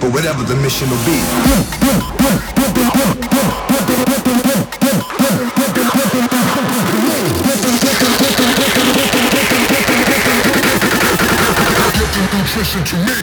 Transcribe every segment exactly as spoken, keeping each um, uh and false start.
for whatever the mission will be. Nutrition to me.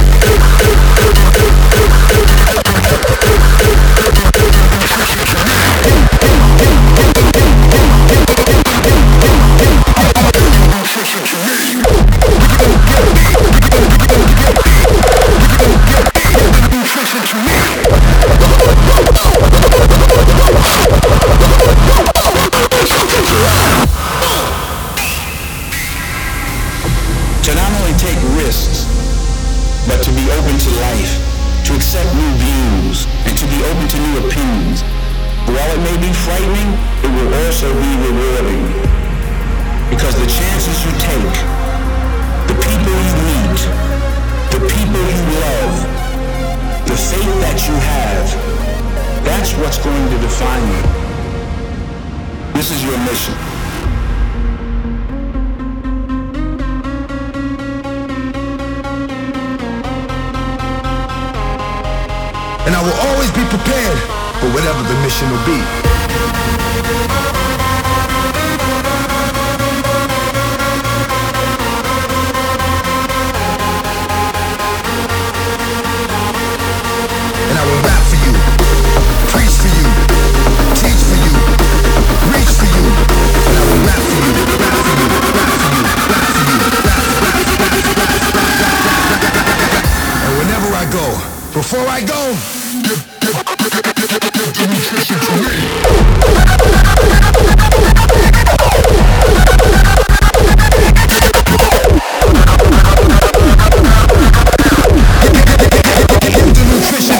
To not only take risks, but to be open to life, to accept new views, and to be open to new opinions. While it may be frightening, it will also be rewarding. Because the chances you take, the people you meet, the people you love, the faith that you have, that's what's going to define you. This is your mission. And I will always be prepared for whatever the mission will be. And I will rap for you, preach for you, teach for you, reach for you. And I will rap for you, rap for you, rap for you, rap for you, rap, rap, rap, rap, rap, rap, rap, rap, rap. And whenever I go, before I go, give, give, give, give, give, give the nutrition to me. Give the nutrition.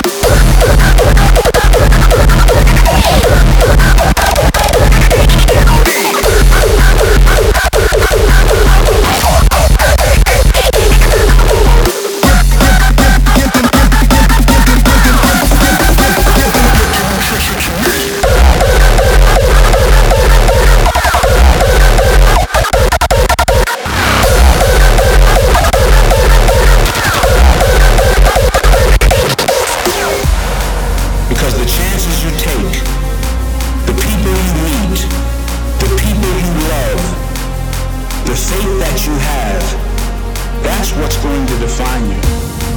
Because the chances you take, the people you meet, the people you love, the faith that you have, that's what's going to define you.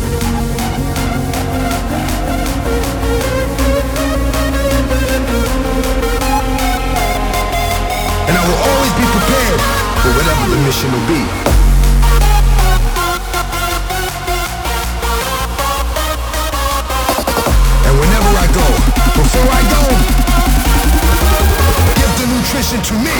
And I will always be prepared for whatever the mission will be. Before I go, give the nutrition to me.